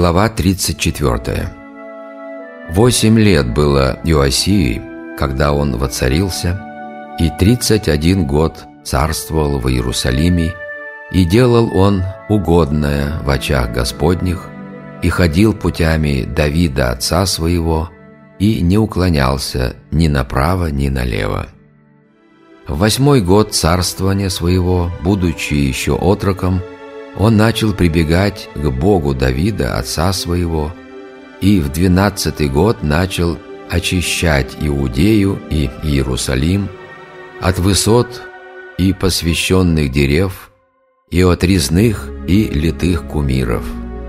Глава 34. 8 лет было Иосии, когда он воцарился, и 31 год царствовал в Иерусалиме, и делал он угодное в очах Господних, и ходил путями Давида отца своего, и не уклонялся ни направо, ни налево. В 8-й год царствования своего, будучи еще отроком, он начал прибегать к Богу Давида, отца своего, и в 12-й год начал очищать Иудею и Иерусалим от высот и посвященных дерев, и от резных и литых кумиров.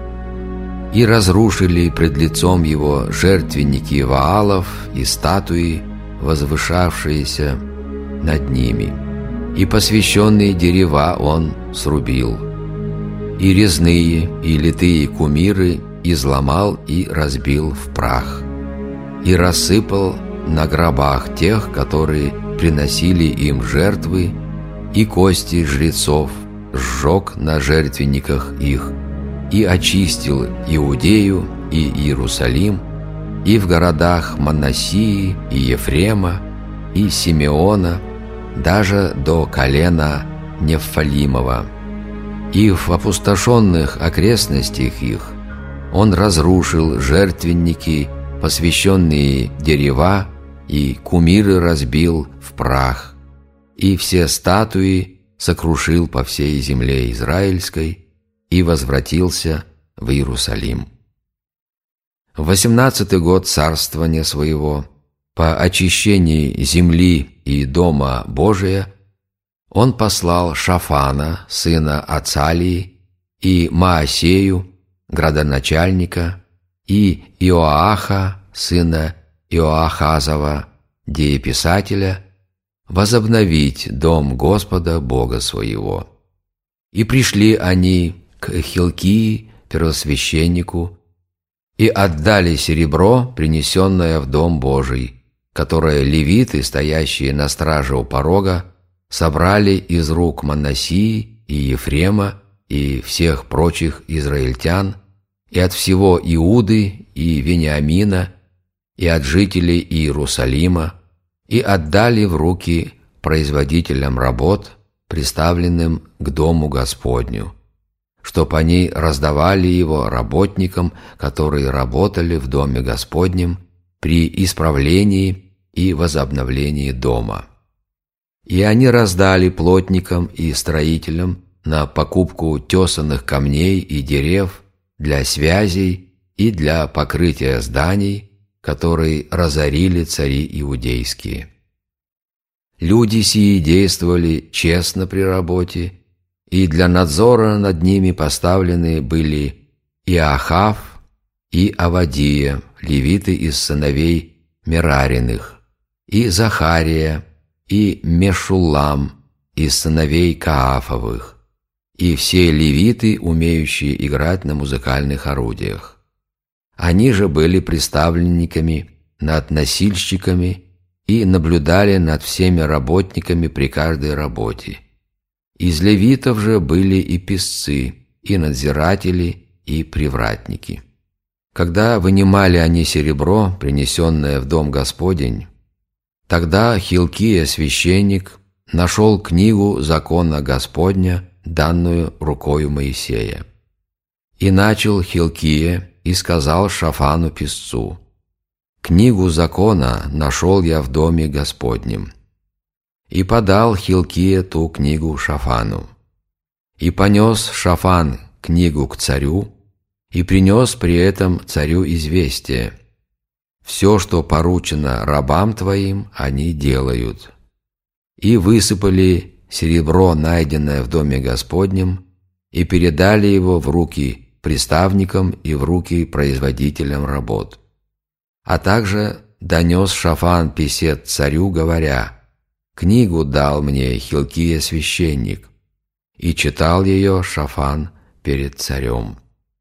И разрушили пред лицом его жертвенники Ваалов и статуи, возвышавшиеся над ними, и посвященные дерева он срубил, и резные и литые кумиры изломал и разбил в прах, и рассыпал на гробах тех, которые приносили им жертвы, и кости жрецов сжег на жертвенниках их, и очистил Иудею и Иерусалим, и в городах Манассии и Ефрема и Симеона, даже до колена Нефалимова. И в опустошенных окрестностях их он разрушил жертвенники, посвященные дерева, и кумиры разбил в прах, и все статуи сокрушил по всей земле израильской, и возвратился в Иерусалим. В 18-й год царствования своего, по очищении земли и дома Божия, он послал Шафана, сына Ацалии, и Маасею, градоначальника, и Иоаха, сына Иоахазова, дееписателя, возобновить дом Господа Бога своего. И пришли они к Хилкии, первосвященнику, и отдали серебро, принесенное в дом Божий, которое левиты, стоящие на страже у порога, собрали из рук Манассии и Ефрема и всех прочих израильтян, и от всего Иуды и Вениамина, и от жителей Иерусалима, и отдали в руки производителям работ, приставленным к дому Господню, чтоб они раздавали его работникам, которые работали в доме Господнем при исправлении и возобновлении дома. И они раздали плотникам и строителям на покупку тесанных камней и дерев для связей и для покрытия зданий, которые разорили цари иудейские. Люди сии действовали честно при работе, и для надзора над ними поставлены были Иохав и Авадия, левиты из сыновей Мерариных, и Захария, и Мешуллам из сыновей Каафовых, и все левиты, умеющие играть на музыкальных орудиях. Они же были приставленниками над носильщиками и наблюдали над всеми работниками при каждой работе. Из левитов же были и песцы, и надзиратели, и привратники. Когда вынимали они серебро, принесенное в дом Господень, тогда Хилкия, священник, нашел книгу закона Господня, данную рукою Моисея. И начал Хилкия и сказал Шафану песцу: «Книгу закона нашел я в доме Господнем». И подал Хилкия ту книгу Шафану. И понес Шафан книгу к царю, и принес при этом царю известие: «Все, что поручено рабам твоим, они делают». И высыпали серебро, найденное в доме Господнем, и передали его в руки приставникам и в руки производителям работ. А также донес Шафан песец царю, говоря: «Книгу дал мне Хилкия священник», и читал ее Шафан перед царем.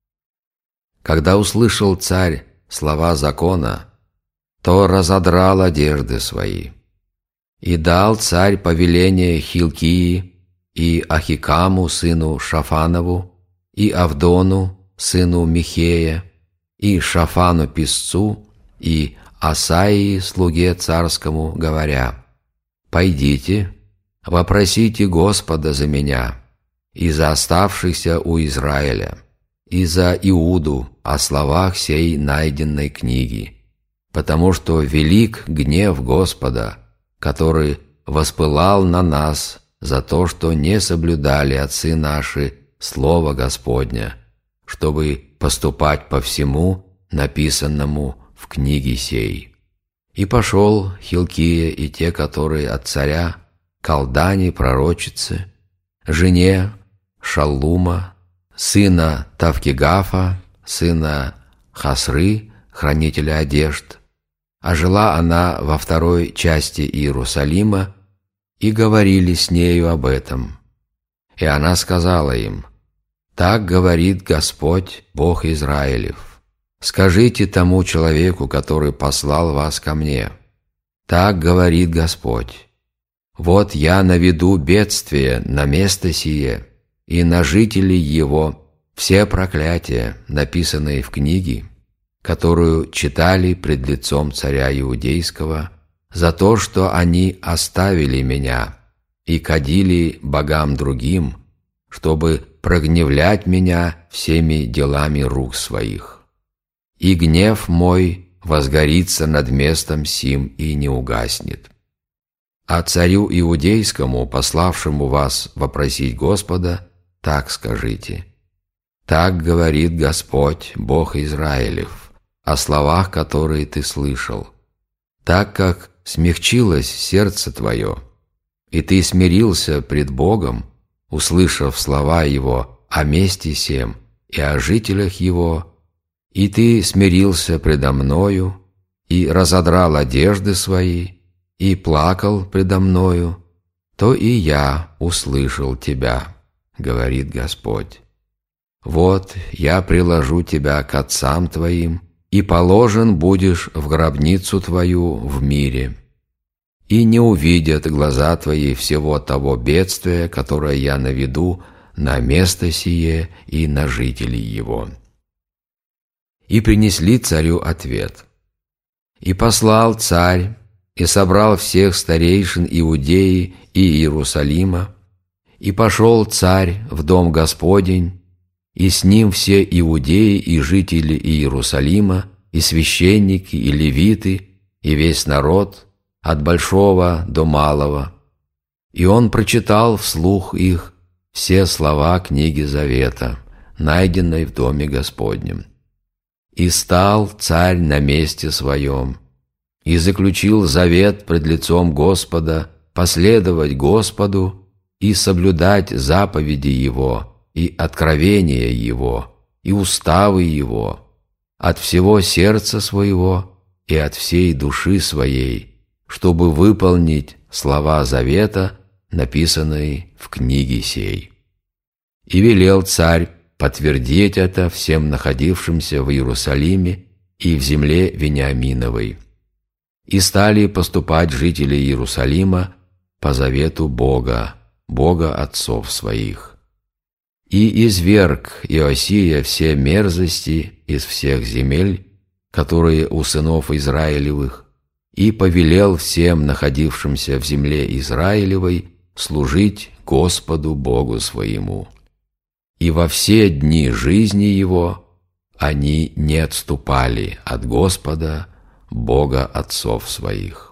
Когда услышал царь слова закона, то разодрал одежды свои. И дал царь повеление Хилкии и Ахикаму, сыну Шафанову, и Авдону, сыну Михея, и Шафану писцу, и Асаии, слуге царскому, говоря: «Пойдите, вопросите Господа за меня и за оставшихся у Израиля, и за Иуду о словах сей найденной книги, потому что велик гнев Господа, который воспылал на нас за то, что не соблюдали отцы наши слово Господня, чтобы поступать по всему, написанному в книге сей». И пошел Хилкия и те, которые от царя, Калдане пророчице, жене Шаллума, сына Тавкигафа, сына Хасры, хранителя одежд, а жила она во второй части Иерусалима, и говорили с нею об этом. И она сказала им: «Так говорит Господь, Бог Израилев: скажите тому человеку, который послал вас ко мне: так говорит Господь: вот я наведу бедствие на место сие и на жителей его все проклятия, написанные в книге, которую читали пред лицом царя Иудейского, за то, что они оставили меня и кадили богам другим, чтобы прогневлять меня всеми делами рук своих. И гнев мой возгорится над местом сим и не угаснет. А царю Иудейскому, пославшему вас вопросить Господа, так скажите: так говорит Господь, Бог Израилев, о словах, которые ты слышал. Так как смягчилось сердце твое, и ты смирился пред Богом, услышав слова Его о месте сем и о жителях Его, и ты смирился предо Мною, и разодрал одежды свои, и плакал предо Мною, то и я услышал тебя, говорит Господь. Вот я приложу тебя к отцам твоим, и положен будешь в гробницу твою в мире. И не увидят глаза твои всего того бедствия, которое я наведу на место сие и на жителей его». И принесли царю ответ. И послал царь, и собрал всех старейшин Иудеи и Иерусалима, и пошел царь в дом Господень, и с ним все иудеи и жители Иерусалима, и священники, и левиты, и весь народ, от большого до малого. И он прочитал вслух их все слова книги Завета, найденной в доме Господнем. И стал царь на месте своем, и заключил завет пред лицом Господа последовать Господу и соблюдать заповеди Его, и откровения Его, и уставы Его, от всего сердца своего и от всей души своей, чтобы выполнить слова завета, написанные в книге сей. И велел царь подтвердить это всем находившимся в Иерусалиме и в земле Вениаминовой. И стали поступать жители Иерусалима по завету Бога, Бога отцов своих. И изверг Иосия все мерзости из всех земель, которые у сынов Израилевых, и повелел всем находившимся в земле Израилевой служить Господу Богу своему. И во все дни жизни его они не отступали от Господа, Бога отцов своих.